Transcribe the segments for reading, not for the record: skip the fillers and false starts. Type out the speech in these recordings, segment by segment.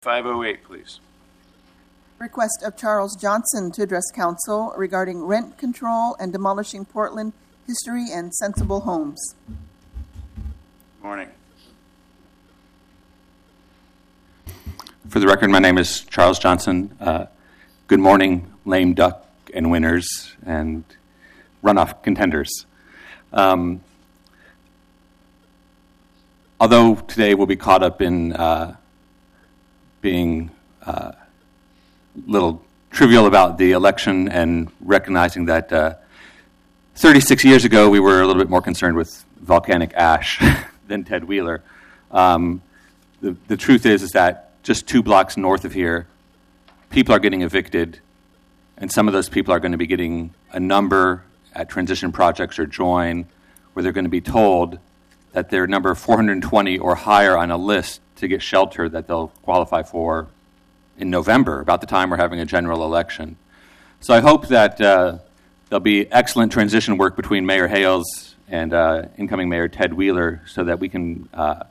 508, please. Request of Charles Johnson to address council regarding rent control and demolishing Portland history and sensible homes. Morning. For the record, my name is Charles Johnson. Good morning, lame duck and winners and runoff contenders. Although today we'll be caught up in being a little trivial about the election and recognizing that 36 years ago we were a little bit more concerned with volcanic ash than Ted Wheeler. The truth is that just 2 blocks north of here, people are getting evicted, and some of those people are going to be getting a number at transition projects or join, where they're going to be told that they're number 420 or higher on a list to get shelter that they'll qualify for in November, about the time we're having a general election. So I hope that there'll be excellent transition work between Mayor Hales and incoming Mayor Ted Wheeler so that we can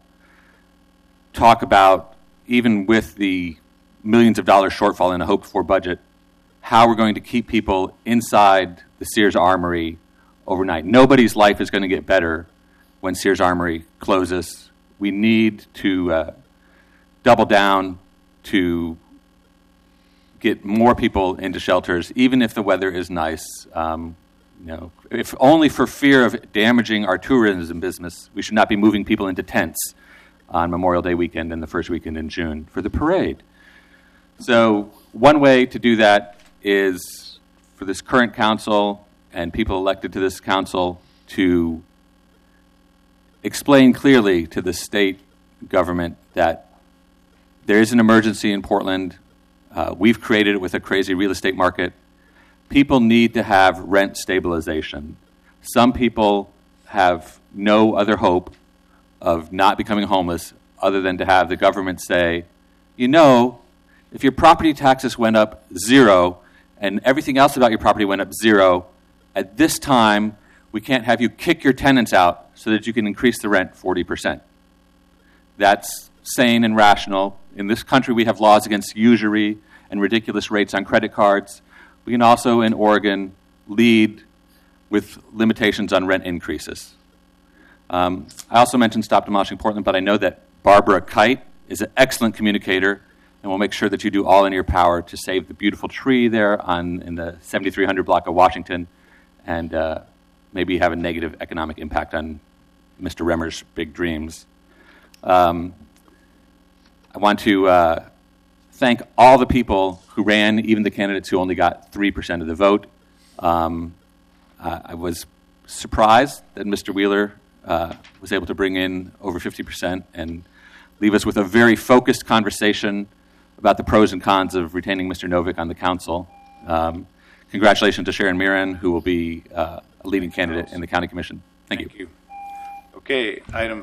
talk about, even with the millions of dollars shortfall in a hoped-for budget, how we're going to keep people inside the Sears Armory overnight. Nobody's life is going to get better when Sears Armory closes. We need to double down to get more people into shelters, even if the weather is nice. If only for fear of damaging our tourism business, we should not be moving people into tents on Memorial Day weekend and the first weekend in June for the parade. So one way to do that is for this current council and people elected to this council to explain clearly to the state government that there is an emergency in Portland. We've created it with a crazy real estate market. People need to have rent stabilization. Some people have no other hope of not becoming homeless other than to have the government say, if your property taxes went up 0 and everything else about your property went up 0, at this time, we can't have you kick your tenants out so that you can increase the rent 40%. That's sane and rational. In this country, we have laws against usury and ridiculous rates on credit cards. We can also, in Oregon, lead with limitations on rent increases. I also mentioned Stop Demolishing Portland, but I know that Barbara Kite is an excellent communicator, and we'll make sure that you do all in your power to save the beautiful tree there in the 7300 block of Washington, and maybe have a negative economic impact on Mr. Remmer's big dreams. I want to thank all the people who ran, even the candidates who only got 3% of the vote. I was surprised that Mr. Wheeler was able to bring in over 50% and leave us with a very focused conversation about the pros and cons of retaining Mr. Novick on the council. Congratulations to Sharon Miran, who will be a leading candidate in the county commission. Thank you. Okay, item